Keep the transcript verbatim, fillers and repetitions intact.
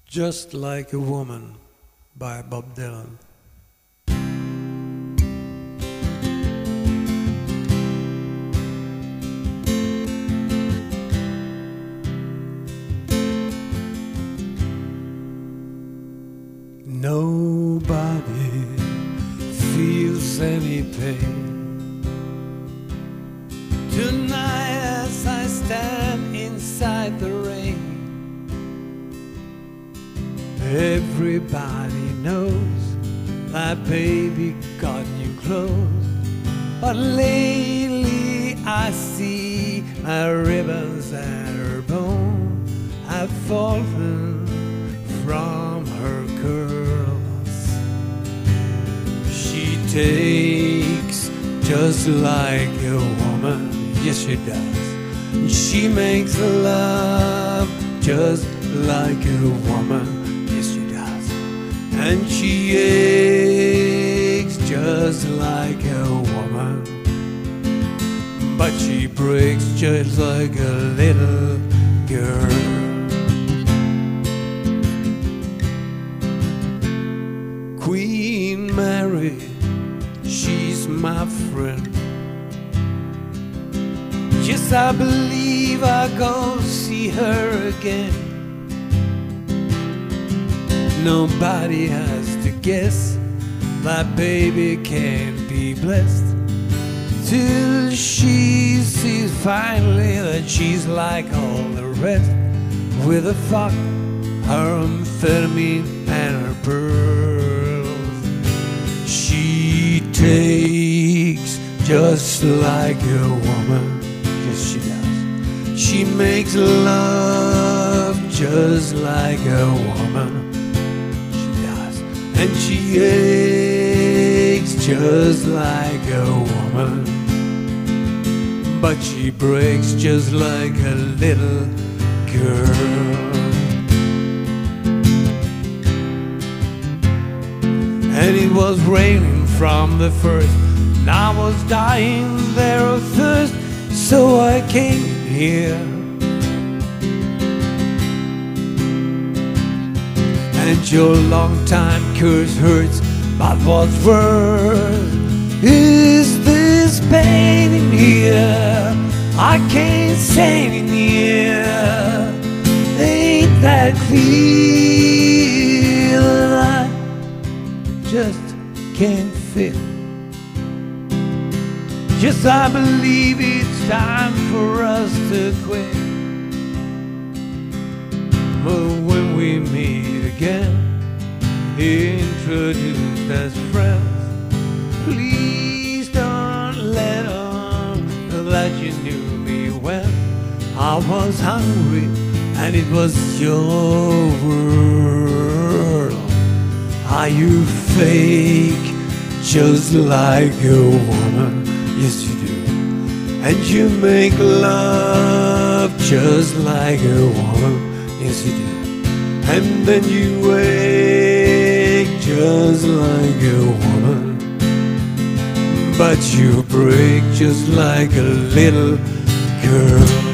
Just Like a Woman by Bob Dylan. Nobody feels any pain tonight as I stand inside the rain. Everybody knows that baby got new clothes, but lately I see my ribbons and her bone have fallen from her curls. She takes just like a woman, yes she does. She makes love just like a woman, yes she does. And she aches just like a woman, but she breaks just like a little girl. Queen Mary, she's my friend. Yes, I believe I'll go see her again. Nobody has to guess that baby can't be blessed till she sees finally that she's like all the rest, with a fuck, her amphetamine and her pearls. She takes just like a woman, yes she does. She makes love just like a woman, she does. And she aches just like a woman, but she breaks just like a little girl. And it was raining from the first, and I was dying there of thirst, so I came here. And your long time curse hurts, but what's worse is this pain in here. I can't stand in here. Ain't that clear that I just can't fit? Yes, I believe it's time for us to quit. But when we meet again, introduced as friends, please don't let on that you knew me when I was hungry and it was your world. Are you fake just like a woman? Yes you do. And you make love just like a woman, yes you do. And then you wake just like a woman, but you break just like a little girl.